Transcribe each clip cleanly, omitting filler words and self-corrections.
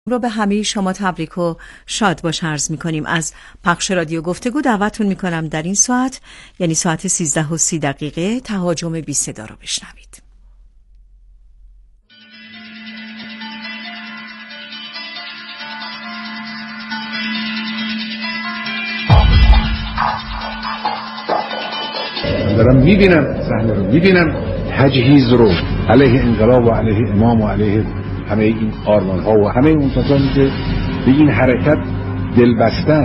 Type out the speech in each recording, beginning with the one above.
رو به همه شما تبریک و شاد باش عرض می‌کنیم. از پخش رادیو گفتگو دعوتتون می‌کنم در این ساعت، یعنی ساعت 13:30 تهاجم بی صدا رو بشنوید. دارم میبینم صحنه رو، میبینم تجهیز رو علیه انقلاب و علیه امام و علیه همه این آرمان ها و همه اون کسانی که به این حرکت دل بستن.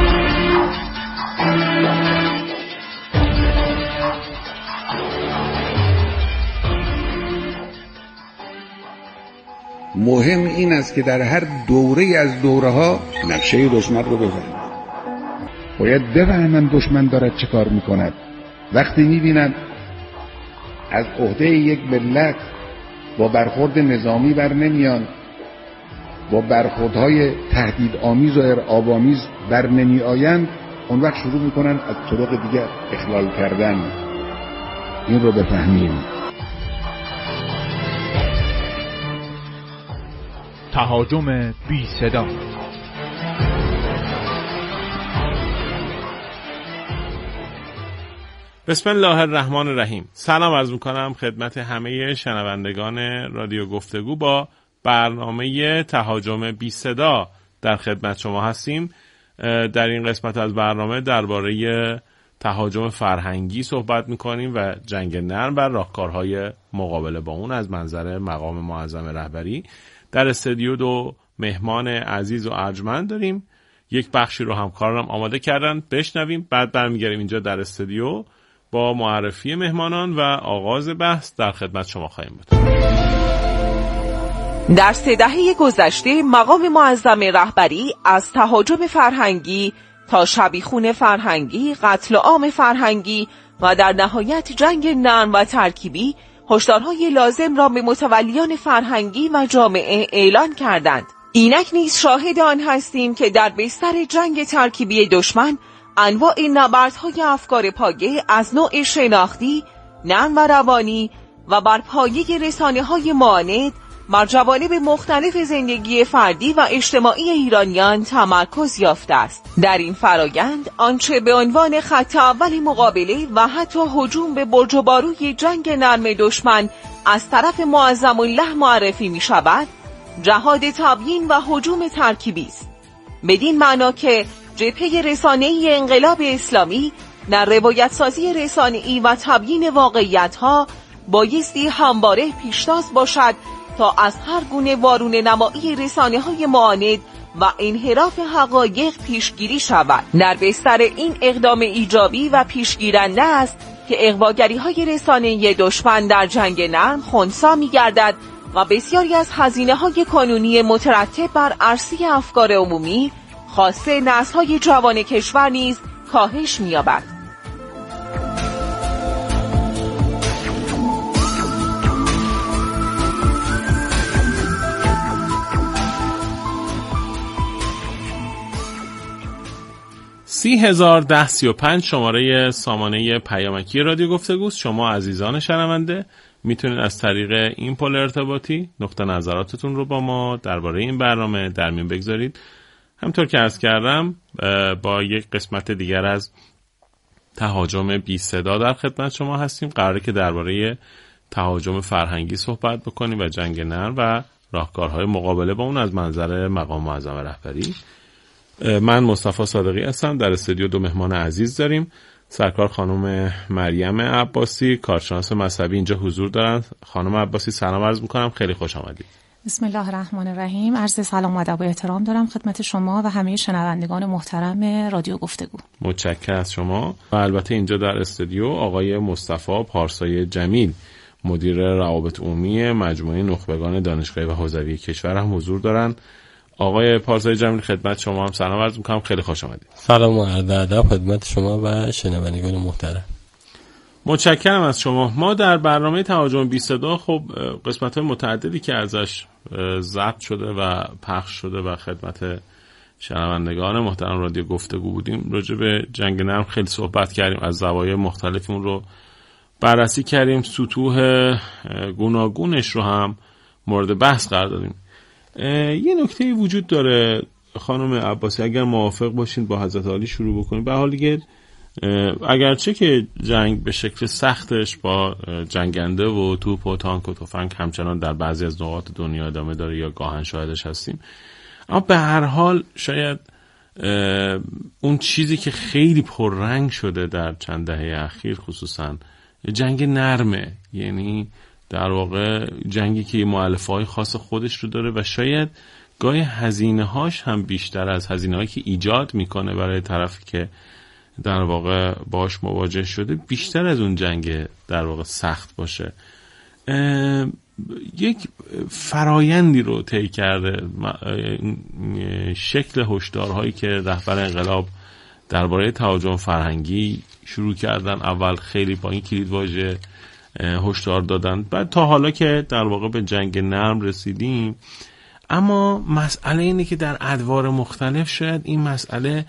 مهم این است که در هر دوره از دوره ها نقشه دشمن رو بفهمند. باید بفهمند دشمن دارد چه کار میکند. وقتی میبینند از عهده یک ملت با برخورد نظامی بر نمیان، با برخوردهای تهدیدآمیز و ارعاب‌آمیز بر نمی آیند، اون وقت شروع میکنن از طرق دیگر اخلال کردن. این رو بفهمیم. تهاجم بی صدا. بسم الله الرحمن الرحیم. سلام عرض میکنم خدمت همه شنوندگان رادیو گفتگو. با برنامه تهاجم بی صدا در خدمت شما هستیم. در این قسمت از برنامه درباره تهاجم فرهنگی صحبت میکنیم و جنگ نرم و راهکارهای مقابله با اون از منظر مقام معظم رهبری. در استودیو دو مهمان عزیز و ارجمند داریم. یک بخشی رو همکارانم آماده کردن، بشنویم، بعد برمیگردیم اینجا در استودیو با معرفی مهمانان و آغاز بحث در خدمت شما خواهیم بود. در 3 دهه گذشته مقام معظم رهبری از تهاجم فرهنگی تا شبیخون فرهنگی، قتل عام فرهنگی و در نهایت جنگ نرم و ترکیبی هشدارهای لازم را به متولیان فرهنگی و جامعه اعلان کردند. اینک نیز شاهد آن هستیم که در بستر جنگ ترکیبی دشمن انواع نبردهای افکار پایه از نوع شناختی، نرم و روانی و بر پایه رسانه‌های معاند بر جوانب مختلف زندگی فردی و اجتماعی ایرانیان تمرکز یافته است. در این فرایند آنچه به عنوان خط اول مقابله و حتی هجوم به برج و باروی جنگ نرم دشمن از طرف معظم الله معرفی می شود، جهاد تبیین و هجوم ترکیبی است. بدین معنا که جبهه رسانه‌ای انقلاب اسلامی در روایت سازی رسانه‌ای و تبیین واقعیت‌ها بایستی همواره پیشتاز باشد تا از هر گونه وارونه نمایی رسانه‌های معاند و انحراف حقایق پیشگیری شود. در بستر این اقدام ایجابی و پیشگیرنده است که اغواگری‌های رسانه‌ای دشمن در جنگ نرم خنثی می‌گردد و بسیاری از هزینه‌های کانونی مترتب بر عرصه افکار عمومی خاصه نسل‌های جوان کشور نیز کاهش می‌یابد. $30,010.35 شماره سامانه پیامکی رادیو گفتگوست. شما عزیزان شنونده میتونید از طریق این پل ارتباطی نقطه نظراتتون رو با ما درباره این برنامه در میون بگذارید. همطور که عرض کردم با یک قسمت دیگر از تهاجم بی صدا در خدمت شما هستیم. قراره که درباره تهاجم فرهنگی صحبت بکنیم و جنگ نرم و راهکارهای مقابله با اون از منظر مقام معظم رهبری. من مصطفی صادقی هستم. در استودیو دو مهمان عزیز داریم. سرکار خانم مریم عباسی، کارشناس مذهبی، اینجا حضور دارن. خانم عباسی سلام عرض میکنم، خیلی خوش آمدید. بسم الله الرحمن الرحیم. عرض سلام و ادب و احترام دارم خدمت شما و همه شنوندگان محترم رادیو گفتگو. متشکرم از شما. و البته اینجا در استودیو آقای مصطفی پارسای جمیل، مدیر روابط عمومی مجموعه نخبگان دانشگاهی و حوزوی کشور هم حضور دارن. آقای پارسای جمیل خدمت شما هم سلام عرض میکنم، خیلی خوش آمدید. سلام و عرض ادب خدمت شما و شنوندگان محترم. متشکرم از شما. ما در برنامه تهاجم بی صدا خب قسمت‌های متعددی که ازش ضبط شده و پخش شده و خدمت شنوندگان محترم رادیو گفتگو بودیم، راجع به جنگ نرم خیلی صحبت کردیم، از زوایای مختلف اون رو بررسی کردیم، سطوح گوناگونش رو هم مورد بحث قرار دادیم. یه نکته وجود داره خانم عباسی، اگر موافق باشین با حضرت عالی شروع بکنیم. به حال دیگه اگرچه که جنگ به شکل سختش با جنگنده و توپ و تانک و تفنگ همچنان در بعضی از نقاط دنیا ادامه داره یا گاهن شاهدش هستیم، اما به هر حال شاید اون چیزی که خیلی پررنگ شده در چند دهه اخیر خصوصا جنگ نرمه، یعنی در واقع جنگی که مؤلفه‌های خاص خودش رو داره و شاید گاهی هزینه‌هاش هم بیشتر از هزینه‌هایی که ایجاد میکنه برای طرفی که در واقع باش مواجه شده بیشتر از اون جنگ در واقع سخت باشه. یک فرایندی رو طی کرده شکل هشدارهایی که رهبر انقلاب درباره تهاجم فرهنگی شروع کردن. اول خیلی با این کلیدواژه هشدار دادن، بعد تا حالا که در واقع به جنگ نرم رسیدیم. اما مسئله اینه که در ادوار مختلف شاید این مسئله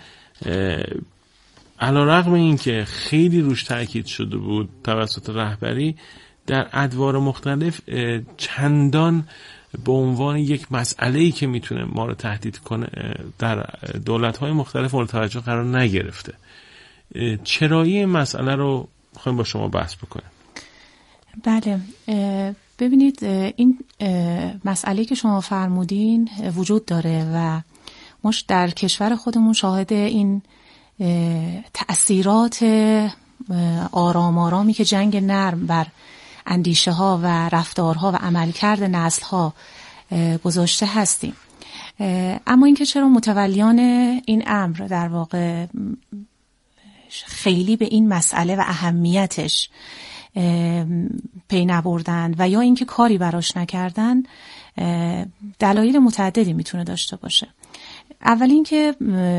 علیرغم این که خیلی روش تاکید شده بود توسط رهبری، در ادوار مختلف چندان به عنوان یک مسئله‌ای که میتونه ما رو تهدید کنه در دولت‌های مختلف مورد توجه قرار نگرفته. چرایی این مسئله رو می‌خوایم با شما بحث بکنیم. بله، ببینید این مسئله که شما فرمودین وجود داره و ما در کشور خودمون شاهد این تأثیرات آرام آرامی که جنگ نرم بر اندیشه ها و رفتارها و عملکرد نسل ها گذاشته هستیم. اما اینکه چرا متولیان این امر در واقع خیلی به این مسئله و اهمیتش پی نبردن و یا اینکه کاری براش نکردن، دلایل متعددی میتونه داشته باشه. اول اینکه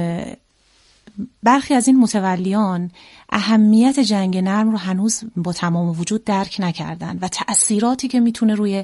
برخی از این متولیان اهمیت جنگ نرم رو هنوز با تمام وجود درک نکردن و تأثیراتی که میتونه روی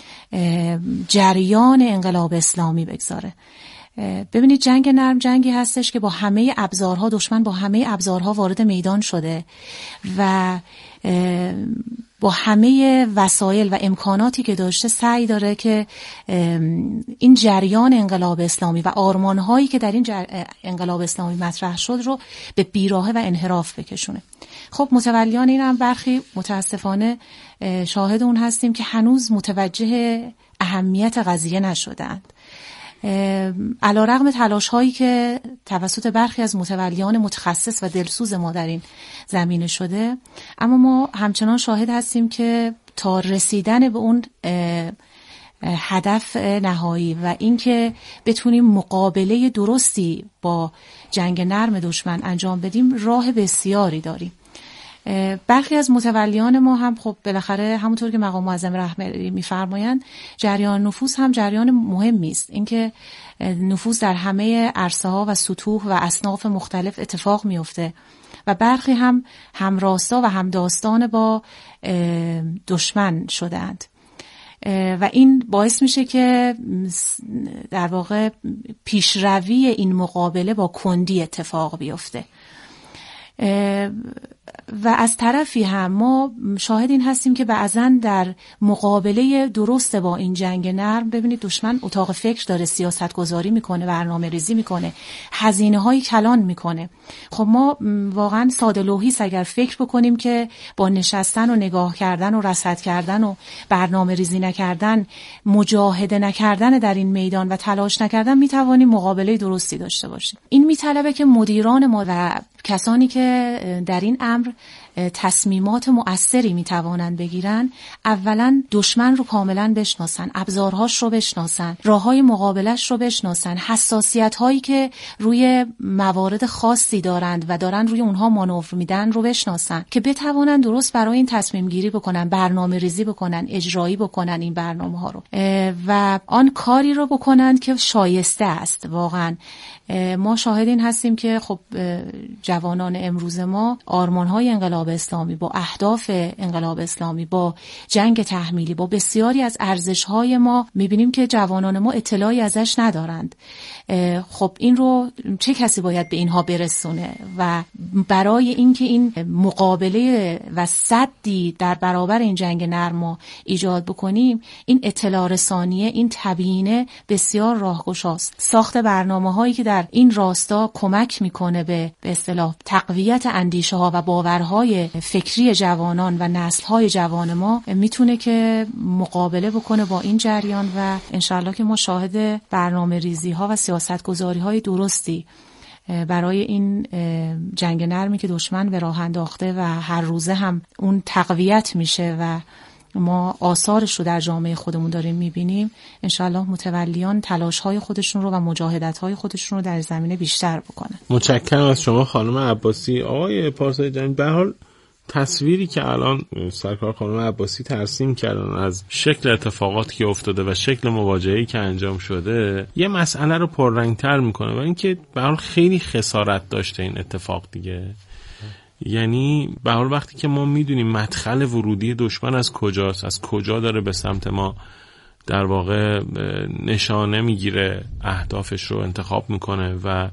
جریان انقلاب اسلامی بگذاره. ببینید جنگ نرم جنگی هستش که با همه ابزارها، دشمن با همه ابزارها وارد میدان شده و با همه وسایل و امکاناتی که داشته سعی داره که این جریان انقلاب اسلامی و آرمانهایی که در این انقلاب اسلامی مطرح شد رو به بیراهه و انحراف بکشونه. خب متولیان این هم برخی متاسفانه شاهد اون هستیم که هنوز متوجه اهمیت قضیه نشدند. علیرغم تلاش هایی که توسط برخی از متولیان متخصص و دلسوز ما در این زمینه شده، اما ما همچنان شاهد هستیم که تا رسیدن به اون هدف نهایی و اینکه بتونیم مقابله درستی با جنگ نرم دشمن انجام بدیم راه بسیاری داریم. برخی از متولیان ما هم خب بالاخره همونطور که مقام معظم رهبری میفرمایند جریان نفوذ هم جریان مهمی است. اینکه نفوذ در همه عرصه‌ها و سطوح و اصناف مختلف اتفاق میفته و برخی هم همراستا و همداستان با دشمن شدند و این باعث میشه که در واقع پیشروی این مقابله با کندی اتفاق بیفته. و از طرفی هم ما شاهد این هستیم که بعضن در مقابله درست با این جنگ نرم، ببینید دشمن اتاق فکر داره، سیاست گذاری میکنه، برنامه ریزی میکنه، هزینه های کلان میکنه. خب ما واقعا ساده لوحی اگر فکر بکنیم که با نشستن و نگاه کردن و رصد کردن و برنامه ریزی نکردن، مجاهده نکردن در این میدان و تلاش نکردن میتوانیم مقابله درستی داشته باشیم. این میطلبه که مدیران ما و کسانی که در این امر تصمیمات مؤثری میتوانند بگیرن، اولا دشمن رو کاملا بشناسن، ابزارهاش رو بشناسن، راههای مقابلش رو بشناسن، حساسیت‌هایی که روی موارد خاصی دارند و دارن روی اونها مانور میدن رو بشناسن که بتوانن درست برای این تصمیم گیری بکنن، برنامه ریزی بکنن، اجرایی بکنن این برنامه ها رو و آن کاری رو بکنن که شایسته است. واقعا ما شاهد این هستیم که خب جوانان امروز ما آرمان‌های انقلاب انقلاب اسلامی، با اهداف انقلاب اسلامی، با جنگ تحمیلی، با بسیاری از ارزش‌های ما می‌بینیم که جوانان ما اطلاعی ازش ندارند. خب این رو چه کسی باید به اینها برسونه؟ و برای اینکه این مقابله و سدی در برابر این جنگ نرم ما ایجاد بکنیم، این اطلاع رسانیه، این تبیینه بسیار راهگشاست. ساخت برنامه‌هایی که در این راستا کمک میکنه به اصطلاح تقویت اندیشه‌ها و باورهای فکری جوانان و نسل‌های جوان ما میتونه که مقابله بکنه با این جریان و انشالله که ما شاهد برنامه‌ریزی‌ها و سیاست‌گذاری‌های درستی برای این جنگ نرمی که دشمن به راه انداخته و هر روزه هم اون تقویت میشه و ما آثارش رو در جامعه خودمون داریم میبینیم، انشالله متولیان تلاش‌های خودشون رو و مجاهدت‌های خودشون رو در زمینه بیشتر بکنن. متشکرم از شما خانم عباسی. آقای پارسایی جان، به هر حال تصویری که الان سرکار خانم عباسی ترسیم کردن از شکل اتفاقاتی که افتاده و شکل مواجهه‌ای که انجام شده یه مسئله رو پررنگ‌تر میکنه و اینکه به هر حال خیلی خسارت داشته این اتفاق دیگه. یعنی به هر وقتی که ما میدونیم مدخل ورودی دشمن از کجاست، از کجا داره به سمت ما در واقع نشانه میگیره، اهدافش رو انتخاب میکنه و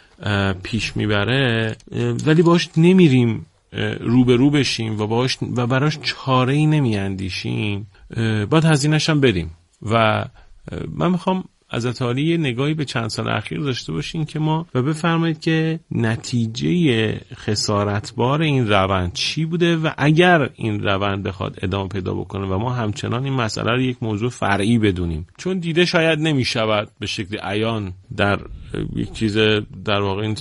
پیش میبره، ولی باش نمیریم روبرو بشیم و براش چاره‌ای نمیاندیشیم، باید هزینه‌اش هم بدیم. و من میخوام از عالی یه نگاهی به چند سال اخیر داشته باشین که ما و بفرمایید که نتیجه خسارتبار این روند چی بوده و اگر این روند بخواد ادامه پیدا بکنه و ما همچنان این مسئله رو یک موضوع فرعی بدونیم، چون دیده شاید نمیشود به شکل عیان در یک چیز در واقع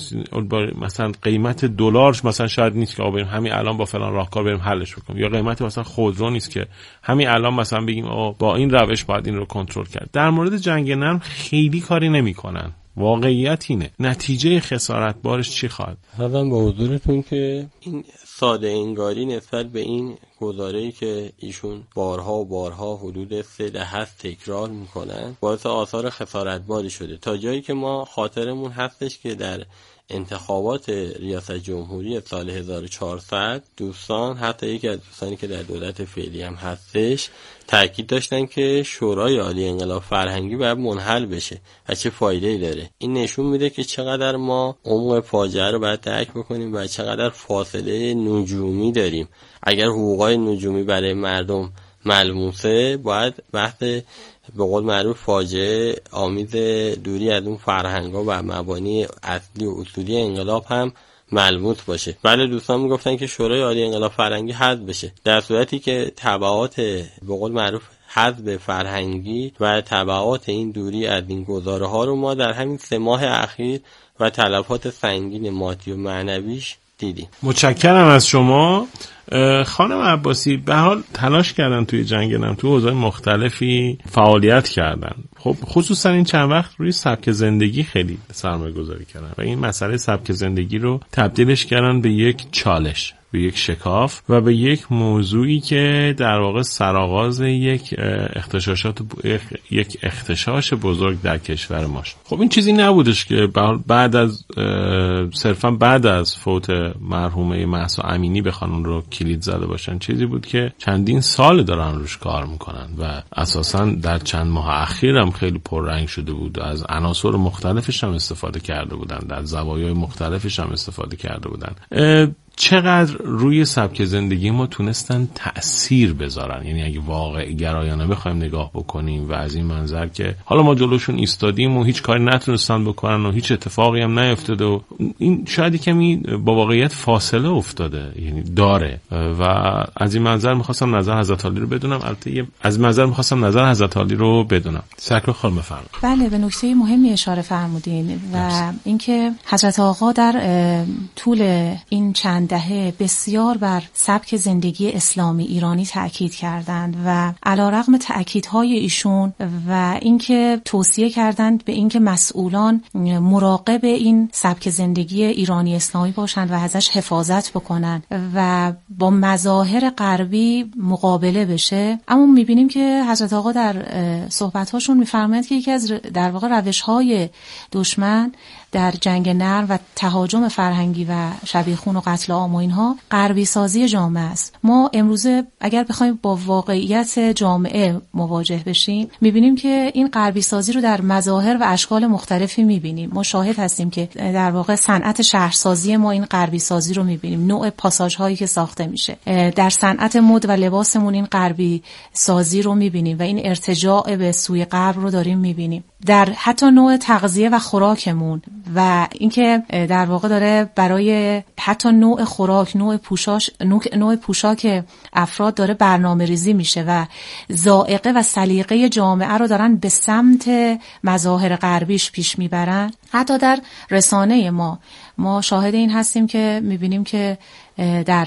مثلا قیمت دلار مثلا شاید نیست که بریم همین الان با فلان راهکار بریم حلش بکنیم، یا قیمت مثلا خودرو نیست که همین الان مثلا بگیم با این روش باید این رو کنترل کرد. در مورد جنگ نرم خیلی کاری نمیکنن. واقعیت اینه. نتیجه خسارتبارش چی خواهد؟ حالا با حضورتون که این ساده انگاری نسبت به این گزاره‌ای که ایشون بارها و بارها حدود 3 دهه تکرار میکنن باعث آثار خسارتباری شده، تا جایی که ما خاطرمون هستش که در انتخابات ریاست جمهوری سال 1400 دوستان، حتی یکی از دوستانی که در دولت فعلی هم هستش، تاکید داشتن که شورای عالی انقلاب فرهنگی باید منحل بشه و چه فایده‌ای داره. این نشون میده که چقدر ما عمق فاجعه رو باید درک بکنیم و چقدر فاصله نجومی داریم. اگر حقوقای نجومی برای مردم ملموسه، باید بحث به قول معروف فاجعه آمیز دوری از اون فرهنگ‌ها و مبانی اصلی و اصولی انقلاب هم ملموس باشه. بله، دوستان میگفتن که شورای عالی انقلاب فرهنگی حذف بشه، در صورتی که تبعات به قول معروف حذف فرهنگی و تبعات این دوری از این گزاره‌ها رو ما در همین 3 ماه اخیر و تلفات سنگین مادی و معنویش دیدیم. متشکرم از شما خانم عباسی. به حال تلاش کردن توی جنگ نرم، توی حوزه‌های مختلفی فعالیت کردن. خب خصوصا این چند وقت روی سبک زندگی خیلی سرمایه گذاری کردن و این مسئله سبک زندگی رو تبدیلش کردن به یک چالش، به یک شکاف و به یک موضوعی که در واقع سرآغاز یک اغتشاش بزرگ در کشور ماست. خب این چیزی نبودش که بعد از صرفا بعد از فوت مرحومه مهسا امینی بخوان اون رو کلید زده باشن. چیزی بود که چندین سال دارن روش کار میکنن و اساسا در چند ماه اخیر هم خیلی پررنگ شده بود. از عناصر مختلفش هم استفاده کرده بودن، در زوایای مختلفش هم استفاده کرده بودن. چقدر روی سبک زندگی ما تونستن تأثیر بذارن. یعنی اگه واقع گرایانه بخوایم نگاه بکنیم و از این منظر که حالا ما جلوشون ایستادیم و هیچ کاری نتونستن بکنن و هیچ اتفاقی هم نیفتاده و این شاید کمی با واقعیت فاصله افتاده، یعنی داره. و از این منظر می‌خواستم نظر حضرت عالی رو بدونم. البته از منظر می‌خواستم نظر حضرت عالی رو بدونم. سرکار خانم بفرمایید. بله، به نکته مهمی اشاره فرمودین و اینکه حضرت آقا در طول این چند دهه بسیار بر سبک زندگی اسلامی ایرانی تأکید کردند و علیرغم تأکیدهای ایشون و اینکه توصیه کردند به اینکه مسئولان مراقب این سبک زندگی ایرانی اسلامی باشند و ازش حفاظت بکنند و با مظاهر غربی مقابله بشه، اما میبینیم که حضرت آقا در صحبت‌هاشون میفرمایند که یکی از در واقع روش‌های دشمن در جنگ نرم و تهاجم فرهنگی و شبیخون و قتل قتل عام و اینها غربی سازی جامعه است. ما امروزه اگر بخوایم با واقعیت جامعه مواجه بشیم میبینیم که این غربی سازی رو در مظاهر و اشکال مختلفی میبینیم. ما شاهد هستیم که در واقع صنعت شهرسازی ما این غربی سازی رو میبینیم، نوع پاساژ هایی که ساخته میشه. در صنعت مد و لباسمون این غربی سازی رو میبینیم و این ارتجاع به سوی غرب رو داریم میبینیم. در حتی نوع تغذیه و خوراکمون و اینکه در واقع داره برای حتی نوع خوراک، نوع پوشاک افراد داره برنامه‌ریزی میشه و ذائقه و سلیقه جامعه رو دارن به سمت مظاهر غربیش پیش میبرن. حتی در رسانه ما شاهد این هستیم که میبینیم که در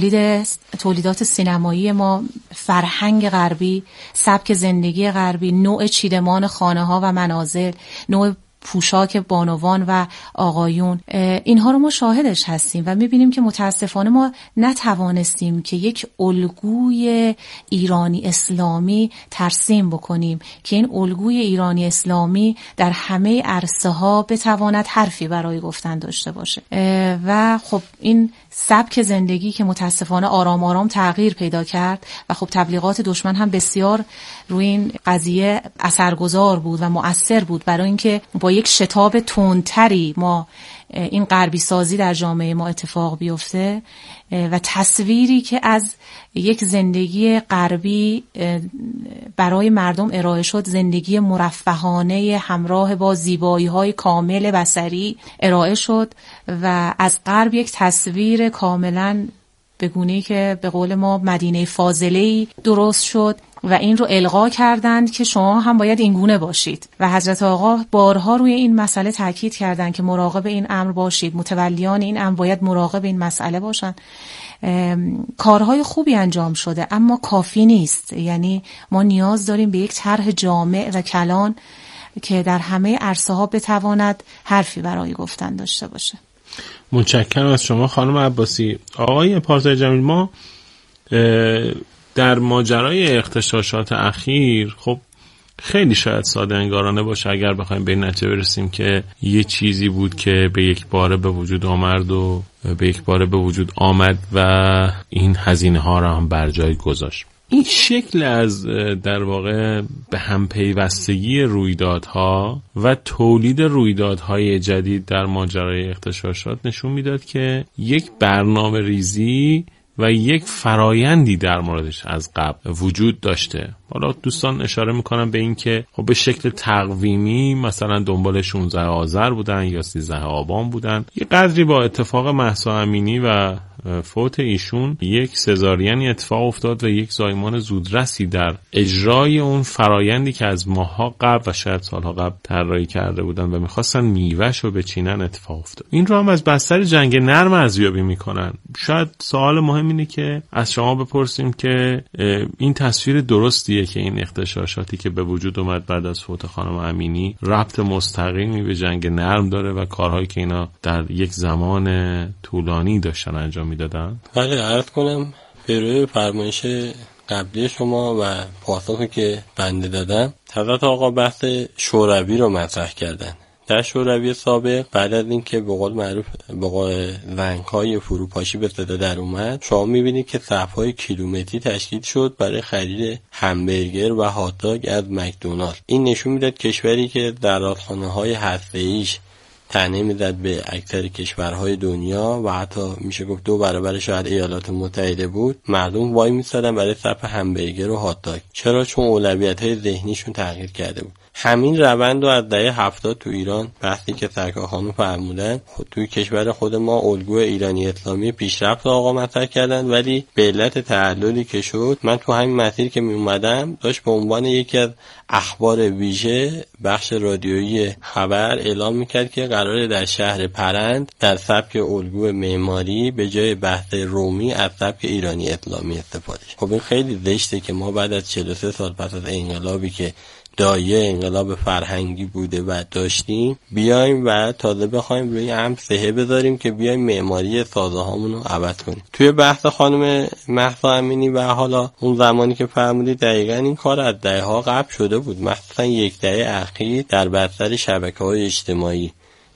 تولیدات سینمایی ما فرهنگ غربی، سبک زندگی غربی، نوع چیدمان خانه ها و منازل، نوع پوشاک بانوان و آقایون، اینها رو ما شاهدش هستیم و میبینیم که متاسفانه ما نتوانستیم که یک الگوی ایرانی اسلامی ترسیم بکنیم که این الگوی ایرانی اسلامی در همه عرصه ها بتواند حرفی برای گفتن داشته باشه و خب این سبک زندگی که متاسفانه آرام آرام تغییر پیدا کرد و خب تبلیغات دشمن هم بسیار روی این قضیه اثرگذار بود و مؤثر بود برای اینکه با یک شتاب تندتری ما این غربی سازی در جامعه ما اتفاق بیفته و تصویری که از یک زندگی غربی برای مردم ارائه شد، زندگی مرفهانه همراه با زیبایی‌های کامل بصری ارائه شد و از غرب یک تصویر کاملاً به گونه‌ای که به قول ما مدینه فاضله‌ای درست شد و این رو القا کردند که شما هم باید این گونه باشید و حضرت آقا بارها روی این مسئله تاکید کردند که مراقب این امر باشید، متولیان این امر باید مراقب این مسئله باشند. کارهای خوبی انجام شده اما کافی نیست، یعنی ما نیاز داریم به یک طرح جامع و کلان که در همه عرصه ها بتواند حرفی برای گفتن داشته باشه. متشکرم از شما خانم عباسی. آقای پارسای جمیل، ما در ماجرای اغتشاشات اخیر خب خیلی شاید ساده انگارانه باشه اگر بخوایم به نتیجه برسیم که یه چیزی بود که به یک باره به وجود آمد و این هزینه ها را هم بر جای گذاشت. این شکل از در واقع به هم پیوستگی رویدادها و تولید رویدادهای جدید در ماجرای اغتشاشات نشون میداد که یک برنامه ریزی و یک فرایندی در موردش از قبل وجود داشته. حالا دوستان اشاره میکنم به این که خب به شکل تقویمی مثلا دنبال 16 آذر بودن یا 13 آبان بودن. یه قدری با اتفاق مهسا امینی و فوت ایشون یک سزارین اتفاق افتاد و یک زایمان زودرسی در اجرای اون فرایندی که از ماها قبل و شاید سالها قبل طراحی کرده بودن و میخواستن میوه‌ش رو بچینن اتفاق افتاد. این رو هم از بستر جنگ نرم ارزیابی میکنن. شاید سوال مهم اینه که از شما بپرسیم که این تصویر درستیه که این اغتشاشاتی که به وجود اومد بعد از فوت خانم امینی ربط مستقیمی به جنگ نرم داره و کارهایی که اینا در یک زمان طولانی داشتن انجام میدادن؟ بله، عرض کنم به روی فرمایش قبلی شما و پاسخی که بنده دادم، حضرت آقا بحث شوروی رو مطرح کردن. در شوروی سابق بعد از اینکه به قول معروف به قول زنگ‌های فروپاشی به صدا در اومد، شما می‌بینید که صف‌های کیلومتری تشکیل شد برای خرید همبرگر و هات‌داگ از مکدونالد. این نشون میداد کشوری که درآتخانه‌های هسته‌ایش طعنه می‌زد به اکثر کشورهای دنیا و حتی میشه گفت 2 برابر شاید ایالات متحده بود، مردم وای می‌ایستادن برای صف همبرگر و هات‌داگ. چرا؟ چون اولویت‌های ذهنیشون تغییر کرده بود. همین روند رو از دهه 70 تو ایران، بحثی که سرکار خانم فرمودن، توی کشور خود ما الگوی ایرانی اسلامی پیشرفت آقا مطرح کردن، ولی به علت تعللی که شد، من تو همین مسیر که می اومدم داشت به عنوان یکی از اخبار ویژه بخش رادیویی خبر اعلام میکرد که قراره در شهر پرند در سبک الگوی معماری به جای بحث رومی از سبک ایرانی اسلامی استفاده شد. خب این خیلی زشته که ما بعد از 43 سال پس از انقلابی که دایه انقلاب فرهنگی بوده و داشتیم بیایم و تازه بخوایم روی هم سهه بذاریم که بیایم معماری سازه هامون رو عوض کنیم. توی بحث خانم مهسا امینی و حالا اون زمانی که فرمودید دقیقاً این کار از دهه ها قبل شده بود، مثلا 1 دهه اخیر در بستر شبکه‌های اجتماعی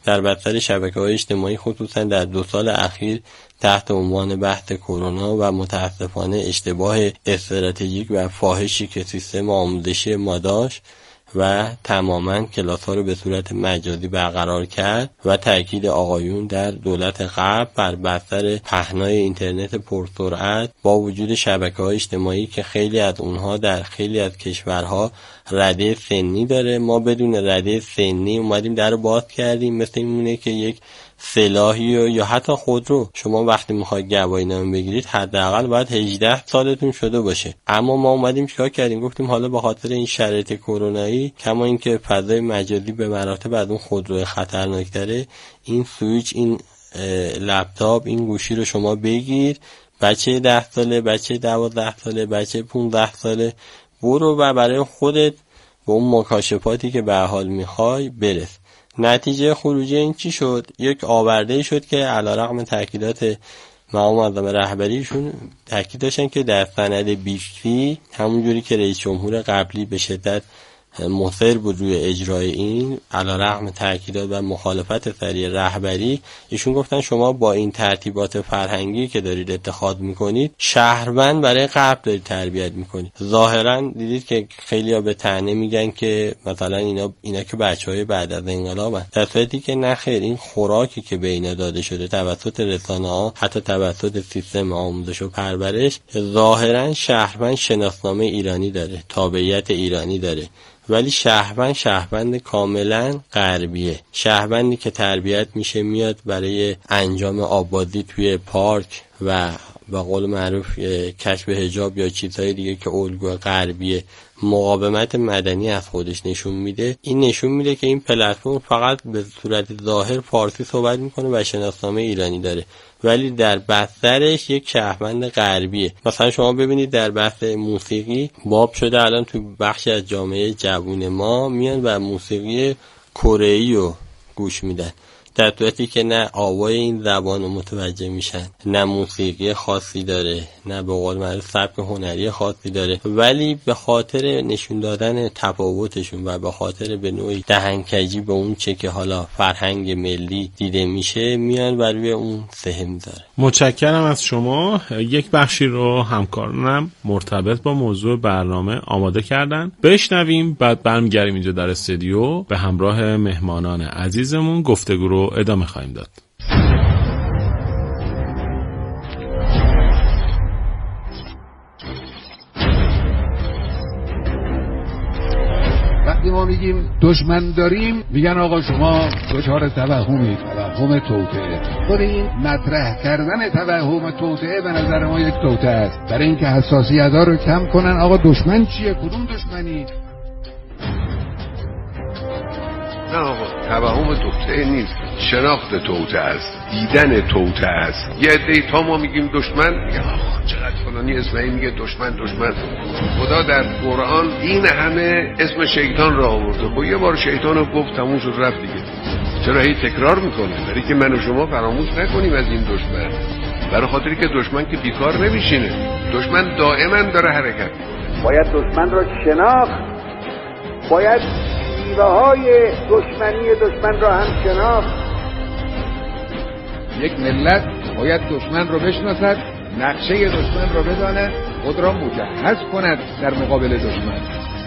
در بستر شبکه‌های اجتماعی خصوصا در 2 سال اخیر تحت عنوان بحث کرونا و متاسفانه اشتباه استراتژیک و فاحشی که سیستم آموزشی ما داشت و تماما کلاس‌ها رو به صورت مجازی برقرار کرد و تاکید آقایون در دولت غرب بر بستر پهنای اینترنت پرسرعت با وجود شبکه‌های اجتماعی که خیلی از اونها در خیلی از کشورها رده سنی داره. ما بدون رده سنی اومدیم در رو باز کردیم، مثل اینه که یک سلاحی یا حتی خودرو شما وقتی میخواید گواهینامه بگیرید حداقل باید 18 سالتون شده باشه. اما ما اومدیم چیکار کردیم؟ گفتیم حالا به خاطر این شرایط کرونایی، کما اینکه فضای مجازی به مراتب از اون خودرو خطرناک‌تره، این سویچ، این لپتاپ، این گوشی رو شما بگیر، بچه 10 ساله، بچه 12 ساله، بچه 15 ساله، برو و برای خودت به اون مکاشفاتی که به حال میخوای برس. نتیجه خروجی این چی شد؟ یک آورده شد که علیرغم تاکیدات مقام معظم رهبریشون تاکید داشتن که در سند بیستی، همونجوری که رئیس جمهور قبلی به شدت مصر بود روی اجرای این، علیرغم تاکیدات و مخالفت سریع رهبری، ایشون گفتن شما با این ترتیبات فرهنگی که دارید اتخاذ میکنید شهروند برای غرب دارید تربیت میکنید. ظاهرا دیدید که خیلی‌ها به طعنه میگن که مثلا اینا که بچهای بعد از انقلابن، در صورتی که نه خیر، این خوراکی که به اینا داده شده توسط رسانه‌ها، حتی توسط سیستم آموزش و پرورش، ظاهرا شهروند شناسنامه ایرانی داره، تابعیت ایرانی داره، ولی شهروند کاملا غربیه. شهروندی که تربیت میشه میاد برای انجام آبادی توی پارک و به قول معروف کشف حجاب یا چیزهای دیگه که الگوی غربیه، مقاومت مدنی از خودش نشون میده. این نشون میده که این پلتفرم فقط به صورت ظاهر فارسی صحبت میکنه و شناسنامه ایرانی داره، ولی در بسترش یک شهروند غربیه. مثلا شما ببینید در بحث موسیقی باب شده الان تو بخشی از جامعه جوون ما میان و موسیقی کره‌ای رو گوش میدن، در صورتی که نه آوای این زبان رو متوجه میشن، نه موسیقی خاصی داره، نه به قول معروف سبک هنری خاصی داره، ولی به خاطر نشون دادن تفاوتشون و به خاطر به نوعی دهنکجی به اون چه که حالا فرهنگ ملی دیده میشه میان و روی اون سهم میذاره. متشکرم از شما. یک بخشی رو همکارانم مرتبط با موضوع برنامه آماده کردن، بشنویم، بعد برمیگردیم اینجا در استودیو به همراه مهمانان عزیزمون گفتگو رو ادامه خواهیم داد. وقتی ما میگیم دشمن داریم، میگن آقا شما دچار توهم توطئه. خود این مطرح کردن توهم توطئه به نظر ما یک توطئه است، برای اینکه حساسیت‌ها رو کم کنن. آقا دشمن چیه؟ کدوم دشمنی؟ نه آقا، توهم توطئه نیست، شناخت توطئه است، دیدن توطئه است. یه عده‌ای تا ما میگیم دشمن، میگه آخ چقدر فلانی اسماعیل میگه دشمن. خدا در قرآن این همه اسم شیطان را آورده. خب یه بار شیطان رو گفت تموم شد رفت دیگه. چرا هی تکرار میکنه؟ برای که من و شما فراموش نکنیم از این دشمن، برای خاطری که دشمن که بیکار نمیشینه، دشمن دائما داره حرکت میکنه. باید دشمن را شناخت، باید شیوه های دشمنی دشمن را هم شناخت. یک ملت باید دشمن رو بشناسد، نقشه دشمن رو بداند، خود را مجهز کند در مقابل دشمن.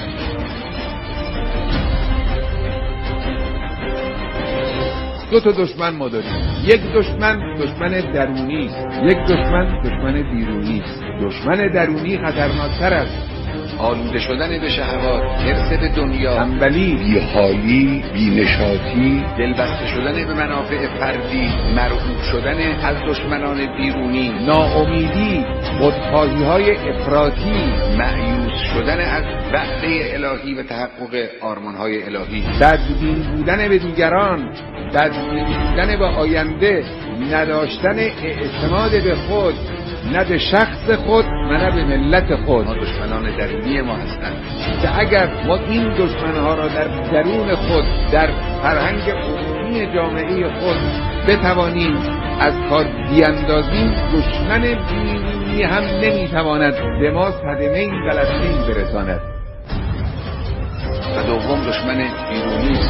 دو تا دشمن ما داریم، یک دشمن درونی است، یک دشمن بیرونی است. دشمن درونی خطرناکتر است. آلوده شدن به شهوات، حرص به دنیا، تنبلی، بی‌حالی، بی‌نشاطی، دلبسته شدن به منافع فردی، مرعوب شدن از دشمنان بیرونی، ناامیدی، خودخواهی‌های افراطی، مأیوس شدن از وعده الهی و تحقق آرمان‌های الهی، بدبین بودن به دیگران، بدبین بودن به آینده، نداشتن اعتماد به خود، نه به شخص خود و نه به ملت خود. ما دشمنان درونی ما هستند که اگر ما این دشمنها را در درون خود، در فرهنگ عمومی جامعه خود بتوانیم از کار بیاندازیم، دشمن بیرونی هم نمیتواند به ما صدمه فلسطین برساند. و دوم دشمن بیرونی است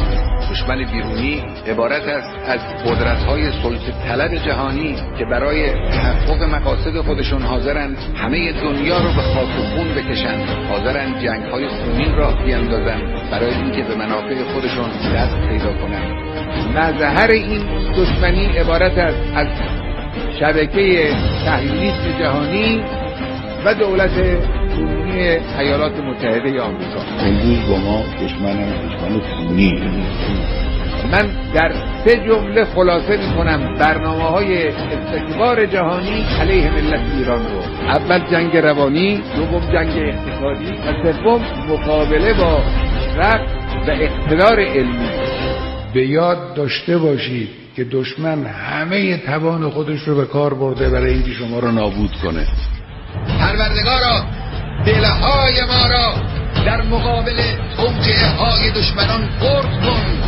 دشمن بیرونی عبارت است از قدرت‌های سلطه طلب جهانی که برای تحقق مقاصد خودشون حاضرند همه دنیا رو به خاک و خون بکشند، حاضرند جنگ‌های خونین راه بیندازند برای اینکه به منافع خودشون دست پیدا کنند. مظهر این دشمنی عبارت است از شبکه تحلیلیسم جهانی و دولت کنونی ایالات متحده آمریکا. امروز با ما دشمن خونی. من در 3 جمله خلاصه می‌کنم برنامه‌های استکبار جهانی علیه ملت ایران رو. اول جنگ روانی، دوم جنگ اقتصادی و سوم مقابله با رفع و اقتدار علمی. به یاد داشته باشید که دشمن همه توان خودش رو به کار برده برای اینکه شما رو نابود کنه. پروردگارا دلهای ما را در مقابل توجیه های دشمنان برد کن.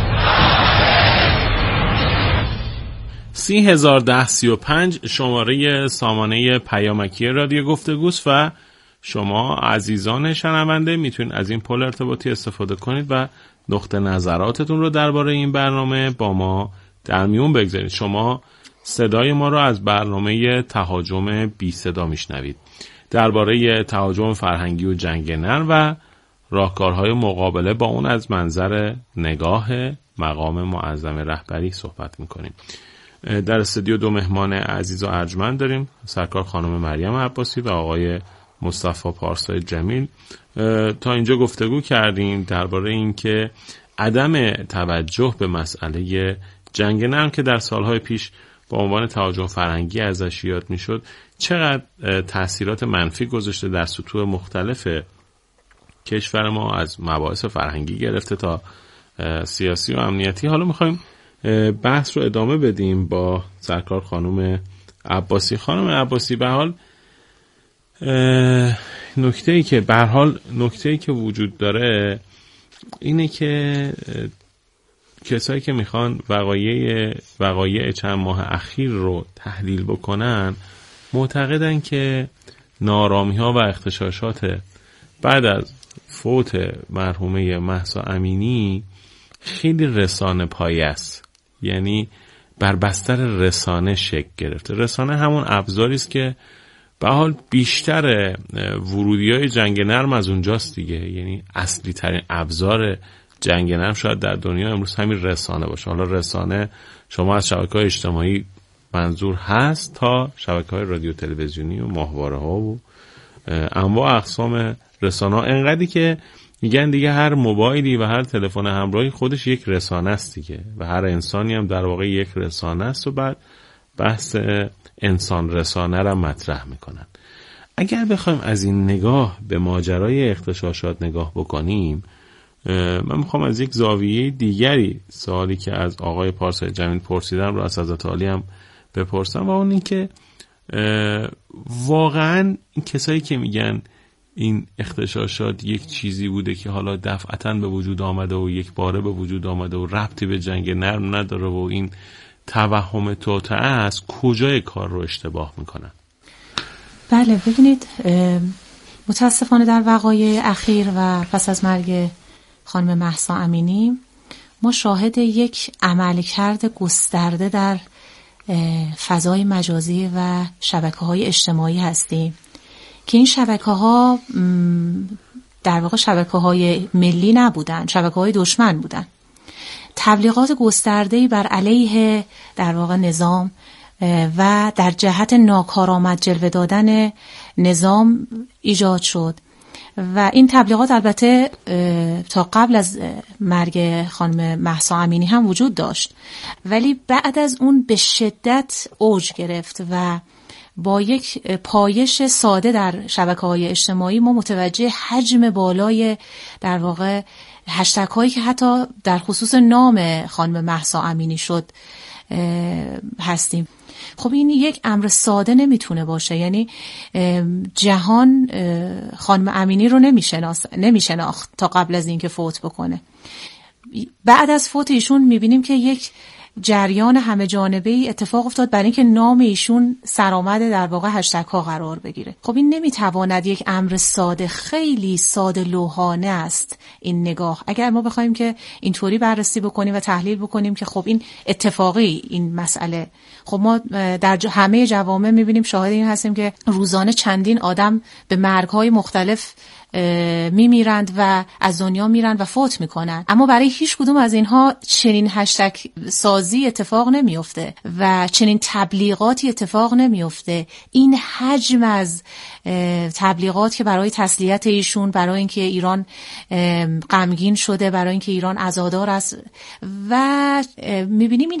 301035 شماره سامانه پیامکی رادیو گفتگوست و شما عزیزان شنونده میتونید از این پل ارتباطی استفاده کنید و نقطه نظراتتون رو درباره این برنامه با ما در میون بگذارید. شما صدای ما رو از برنامه تهاجم بی صدا میشنوید درباره تهاجم فرهنگی و جنگ نرم و راهکارهای مقابله با اون از منظر نگاه مقام معظم رهبری صحبت میکنیم. در استودیو 2 مهمان عزیز و ارجمند داریم، سرکار خانم مریم عباسی و آقای مصطفی پارسای جمیل. تا اینجا گفتگو کردیم درباره این که عدم توجه به مسئله جنگ نرم که در سالهای پیش با عنوان تهاجم فرهنگی ازش یاد میشد چقدر تأثیرات منفی گذاشته در سطوح مختلف کشور ما، از مباحث فرهنگی گرفته تا سیاسی و امنیتی. حالا میخوایم بحث رو ادامه بدیم با سرکار خانم عباسی. خانم عباسی، به حال نکته‌ای که وجود داره اینه که کسایی که میخوان وقایع چند ماه اخیر رو تحلیل بکنن معتقدن که نارامی‌ها و اغتشاشات بعد از فوت مرحومه مهسا امینی خیلی رسانه پایه است، یعنی بر بستر رسانه شکل گرفته. رسانه همون ابزاری است که به حال بیشتر ورودی‌های جنگ نرم از اونجاست دیگه، یعنی اصلی ترین ابزار جنگ نرم شاید در دنیا امروز همین رسانه باشه. حالا رسانه شما از شبکه‌های اجتماعی منظور هست تا شبکه‌های رادیو تلویزیونی و ماهواره‌ها و انواع اقسام رسانه‌ها، انقدری که میگن دیگه هر موبایلی و هر تلفن همراهی خودش یک رسانه است دیگه و هر انسانی هم در واقع یک رسانه است و بعد بحث انسان رسانه را مطرح میکنن. اگر بخوایم از این نگاه به ماجرای اغتشاشات نگاه بکنیم، من میخوام از یک زاویه دیگری سوالی که از آقای پارسای جمیل پرسیدم رو از حضرت عالی هم بپرسم و اون این که واقعا این کسایی که میگن این اغتشاشات یک چیزی بوده که حالا دفعتاً به وجود آمده و یک باره به وجود آمده و ربطی به جنگ نرم نداره و این توهم توطئه است، کجای کار رو اشتباه میکنن؟ بله، ببینید متاسفانه در وقایع اخیر و پس از مرگ خانم مهسا امینی ما شاهد یک عملکرد گسترده در فضای مجازی و شبکه‌های اجتماعی هستیم که این شبکه‌ها در واقع شبکه‌های ملی نبودن، شبکه‌های دشمن بودن. تبلیغات گسترده‌ای بر علیه در واقع نظام و در جهت ناکارآمد جلوه دادن نظام ایجاد شد و این تبلیغات البته تا قبل از مرگ خانم مهسا امینی هم وجود داشت، ولی بعد از اون به شدت اوج گرفت و با یک پایش ساده در شبکه‌های اجتماعی ما متوجه حجم بالای در واقع هشتگ هایی که حتی در خصوص نام خانم مهسا امینی شد هستیم. خب این یک امر ساده نمیتونه باشه، یعنی جهان خانم امینی رو نمیشناخت تا قبل از اینکه فوت بکنه. بعد از فوت ایشون میبینیم که یک جریان همه جانبه‌ای اتفاق افتاد برای اینکه نام ایشون سرآمد در واقع هشتگ ها قرار بگیره. خب این نمیتواند یک امر ساده، خیلی ساده لوحانه است این نگاه. اگر ما بخوایم که اینطوری بررسی بکنیم و تحلیل بکنیم که خب این اتفاقی این مسئله، خب ما در همه جوامع میبینیم، شاهد این هستیم که روزانه چندین آدم به مرگ‌های مختلف میمیرند و از دنیا میرند و فوت میکنند، اما برای هیچ کدوم از اینها چنین هشتگ سازی اتفاق نمیفته و چنین تبلیغاتی اتفاق نمیفته. این حجم از تبلیغات که برای تسلیت ایشون، برای اینکه ایران غمگین شده، برای اینکه ایران عزادار است، و میبینیم این